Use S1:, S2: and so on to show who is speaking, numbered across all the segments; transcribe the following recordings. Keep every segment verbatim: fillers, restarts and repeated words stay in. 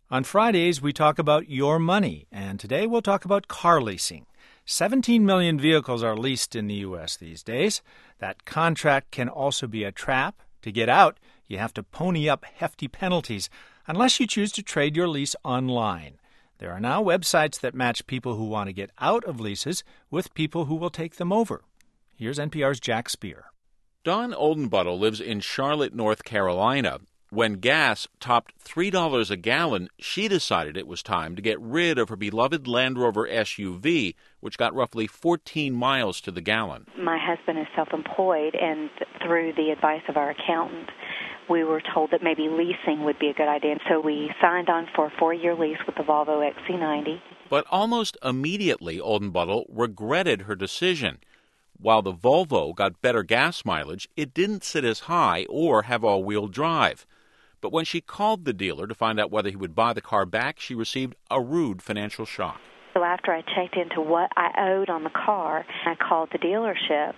S1: On Fridays, we talk about your money, and today we'll talk about car leasing. seventeen million vehicles are leased in the U S these days. That contract can also be a trap. To get out, you have to pony up hefty penalties unless you choose to trade your lease online. There are now websites that match people who want to get out of leases with people who will take them over. Here's N P R's Jack Speer.
S2: Don Oldenbuttle lives in Charlotte, North Carolina. When gas topped three dollars a gallon, she decided it was time to get rid of her beloved Land Rover S U V, which got roughly fourteen miles to the gallon.
S3: My husband is self-employed, and through the advice of our accountant, we were told that maybe leasing would be a good idea. So we signed on for a four-year lease with the Volvo X C ninety.
S2: But almost immediately, Oldenbuttle regretted her decision. While the Volvo got better gas mileage, it didn't sit as high or have all-wheel drive. But when she called the dealer to find out whether he would buy the car back, she received a rude financial shock.
S3: So after I checked into what I owed on the car, I called the dealership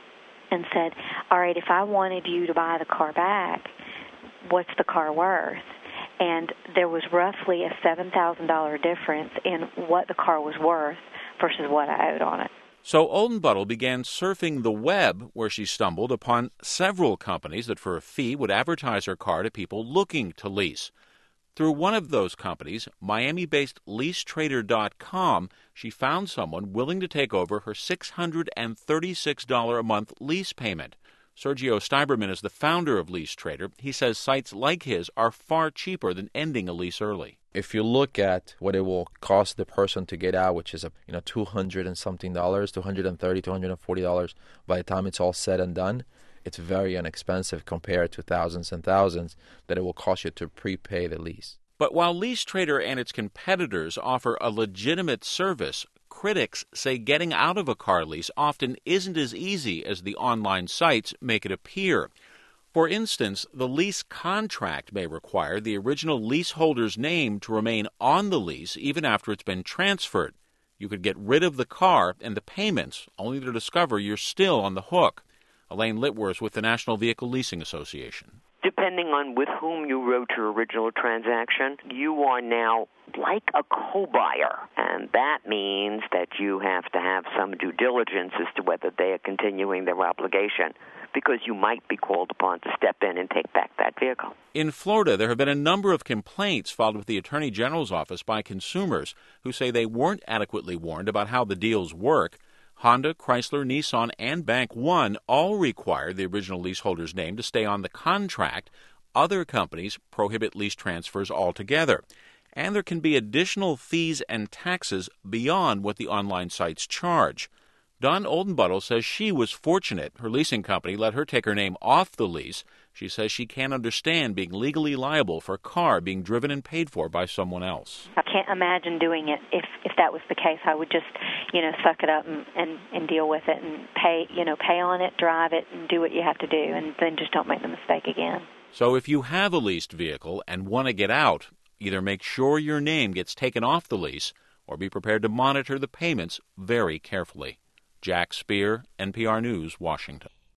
S3: and said, all right, if I wanted you to buy the car back, what's the car worth? And there was roughly a seven thousand dollars difference in what the car was worth versus what I owed on it.
S2: So Oldenbuttle began surfing the web, where she stumbled upon several companies that for a fee would advertise her car to people looking to lease. Through one of those companies, Miami-based lease trader dot com, she found someone willing to take over her six hundred thirty-six dollars a month lease payment. Sergio Steiberman is the founder of LeaseTrader. He says sites like his are far cheaper than ending a lease early.
S4: If you look at what it will cost the person to get out, which is a you know two hundred and something dollars, two hundred and thirty, two hundred and forty dollars by the time it's all said and done, it's very inexpensive compared to thousands and thousands that it will cost you to prepay the lease.
S2: But while LeaseTrader and its competitors offer a legitimate service, critics say getting out of a car lease often isn't as easy as the online sites make it appear. For instance, the lease contract may require the original leaseholder's name to remain on the lease even after it's been transferred. You could get rid of the car and the payments, only to discover you're still on the hook. Elaine Litworth with the National Vehicle Leasing Association.
S5: Depending on with whom you wrote your original transaction, you are now like a co-buyer, and that means that you have to have some due diligence as to whether they are continuing their obligation, because you might be called upon to step in and take back that vehicle.
S2: In Florida, there have been a number of complaints filed with the Attorney General's office by consumers who say they weren't adequately warned about how the deals work. Honda, Chrysler, Nissan, and Bank One all require the original leaseholder's name to stay on the contract. Other companies prohibit lease transfers altogether. And there can be additional fees and taxes beyond what the online sites charge. Dawn Oldenbuttle says she was fortunate. Her leasing company let her take her name off the lease. She says she can't understand being legally liable for a car being driven and paid for by someone else.
S3: I can't imagine doing it if, if that was the case. I would just, you know, suck it up and, and, and deal with it and pay, you know, pay on it, drive it, and do what you have to do, and then just don't make the mistake again.
S2: So if you have a leased vehicle and want to get out, either make sure your name gets taken off the lease or be prepared to monitor the payments very carefully. Jack Speer, N P R News, Washington.